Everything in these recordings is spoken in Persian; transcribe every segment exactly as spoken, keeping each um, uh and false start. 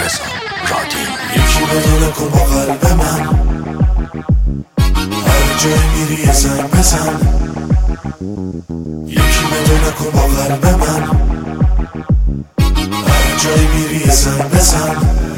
بزن رادیو. یکی بدو نکن با قلب من، هر جای میری یه زنگ بزن. یکی بدو نکن با قلب من، هر جای میری یه زنگ بزن.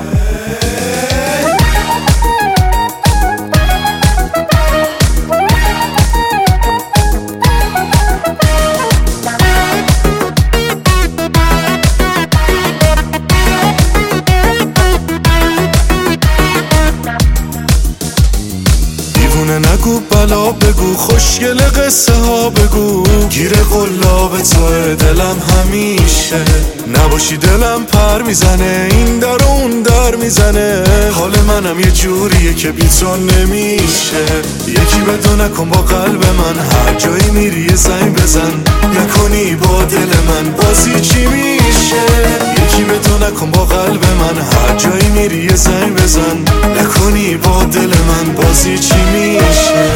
نگو بلا بگو، خوشگل قصه ها بگو، گیر قلاب توی دلم همیشه. نباشی دلم پر میزنه، این در و اون در میزنه. حال منم یه جوریه که بی تو نمیشه. یکی بدو نکن با قلب من، هر جایی میری یه زنگ بزن. نکنی با دل من بازی چی میشه. یکی بدو نکن با قلب من، هر جایی میری یه زنگ بزن. نکنی با دل من بازی چی میشه.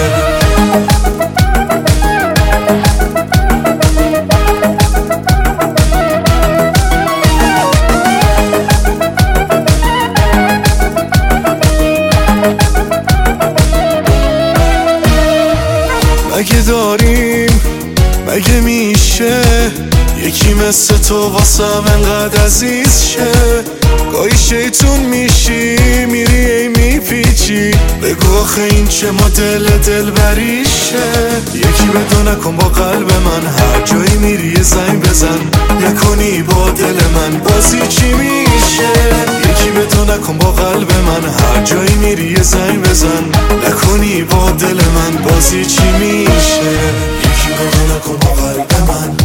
مگه داریم، مگه میشه یکی مثل تو واسم انقدر عزیز شه؟ گاهی شیطون میشی، میری ای میپیچی. بگو آخه این چه مدل دلبریشه. یکی بدو نکن با قلب من، هر جایی میری یه زنگ بزن. نکنی با دل من بازی چی میشه. یکی بدو نکن با قلب من، هر جایی میری یه زنگ بزن. نکنی با دل من بازی چی میشه. یکی بدو نکن با قلب من،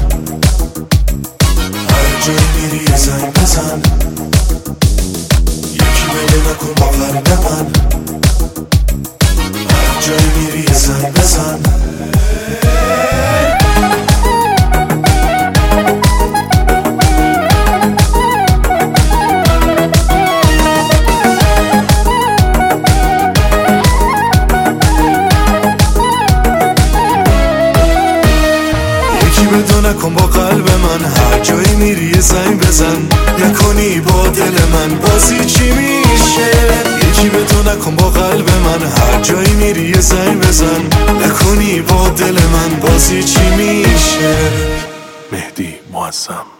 هر جایی میری یه زنگ بزن. یکی بدو نکن با قلب من، هر جایی میری یه زنگ بزن. بدو نکن با قلب من، هر جایی میری یه زنگ بزن. نکنی با دل من بازی چی میشه. یکی بدو نکن با قلب من، هر جایی میری یه زنگ بزن. نکنی با دل من بازی چی میشه. مهدی معظم.